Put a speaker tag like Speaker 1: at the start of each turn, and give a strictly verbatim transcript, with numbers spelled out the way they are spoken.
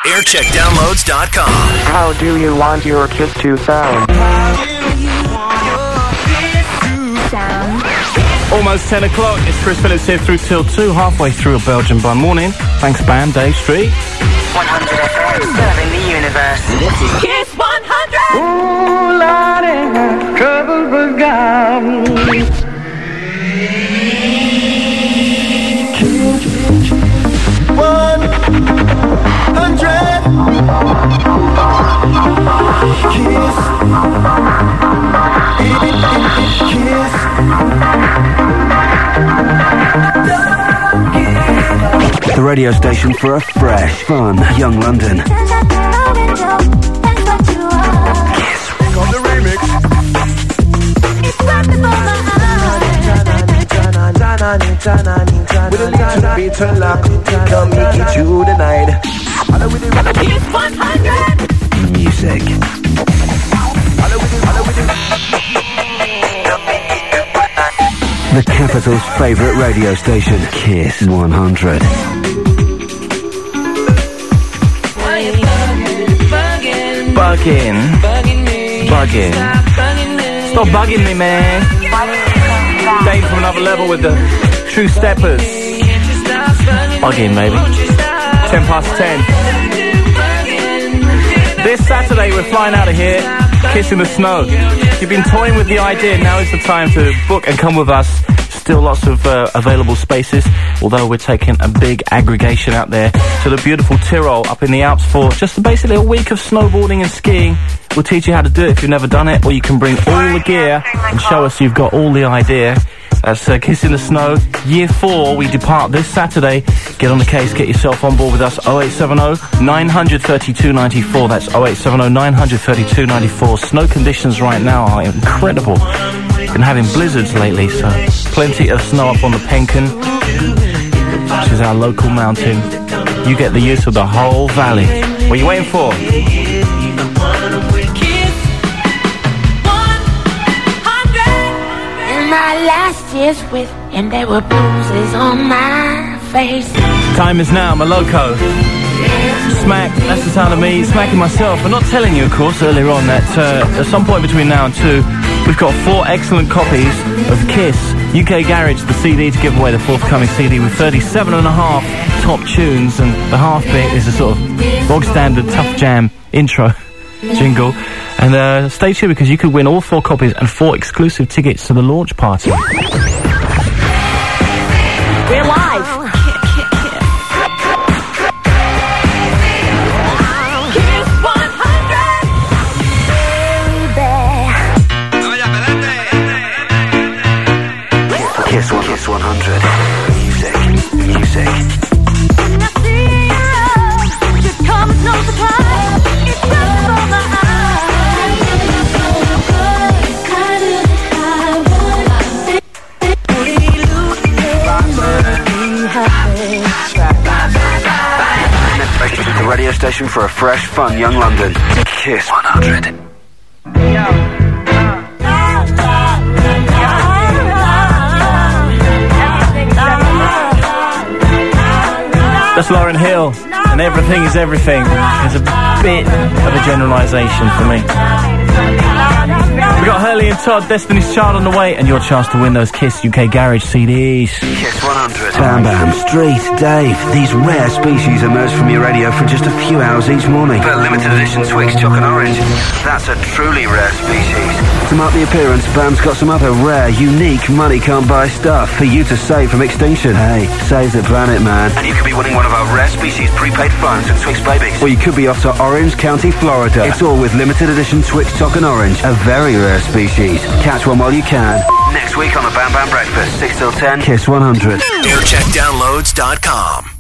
Speaker 1: aircheck downloads dot com.
Speaker 2: How do you want your kiss to sound?
Speaker 3: Almost ten o'clock. It's Chris Phillips here through till two, halfway through a Belgian bun morning. Thanks, Bam, Dave Street.
Speaker 4: one hundred F M, serving the universe.
Speaker 5: Kiss one hundred!
Speaker 2: Ooh, Lordy, trouble begun.
Speaker 6: One hundred Kiss Kiss
Speaker 7: The radio station for a fresh, fun, young London.
Speaker 6: Kiss. Got the remix. With a little bit of luck, come make it through the night.
Speaker 5: Kiss one hundred!
Speaker 7: Music. The capital's favourite radio station, Kiss one hundred.
Speaker 3: Bugging. Bugging. Stop bugging me, man. Dave from Another Level with the True Steppers. Bugging, maybe. Ten past ten. This Saturday we're flying out of here, Kiss in the Snow. If you've been toying with the idea, now is the time to book and come with us. Still lots of uh, available spaces, although we're taking a big aggregation out there to the beautiful Tyrol up in the Alps for just basically a week of snowboarding and skiing. We'll teach you how to do it if you've never done it, or you can bring all the gear and show us you've got all the idea. That's uh, Kiss in the Snow. Year four, we depart this Saturday. Get on the case, get yourself on board with us. oh eight seven oh, nine three two, nine four. That's oh eight seven oh, nine three two, nine four. Snow conditions right now are incredible. Been having blizzards lately, so plenty of snow up on the Penken, which is our local mountain. You get the use of the whole valley. What are you waiting for?
Speaker 5: My last years with him, there were bruises on my face.
Speaker 3: Time is now, Maloko. Smack, that's the sound of me smacking myself. I'm not telling you, of course, earlier on that uh, at some point between now and two, we've got four excellent copies of Kiss U K Garage, the C D to give away, the forthcoming C D with thirty-seven and a half top tunes, and the half bit is a sort of bog standard Tough Jam intro jingle. And uh, stay tuned because you could win all four copies and four exclusive tickets to the launch party.
Speaker 5: We're live. Kiss one hundred!
Speaker 7: Kiss, Kiss one, Kiss one hundred. Music, music. The radio station for a fresh, fun, young London. Kiss one hundred.
Speaker 3: That's Lauryn Hill, and Everything is Everything is a bit of a generalisation for me. We got Hurley and Todd, Destiny's Child on the way, and your chance to win those Kiss U K Garage C Ds.
Speaker 7: Kiss one hundred. Bam Bam, Street, Dave. These rare species emerge from your radio for just a few hours each morning. But limited edition Twix Choc and Orange. That's a truly rare species. To mark the appearance, Bam's got some other rare, unique, money can't buy stuff for you to save from extinction. Hey, save the planet, man. And you could be winning one of our rare species prepaid phones and Twix babies. Or you could be off to Orange County, Florida. It's all with limited edition Twix Choc and Orange, a very rare species. Catch one while you can. Next week on the Bam Bam Breakfast, six till ten, Kiss one hundred.
Speaker 1: aircheck downloads dot com.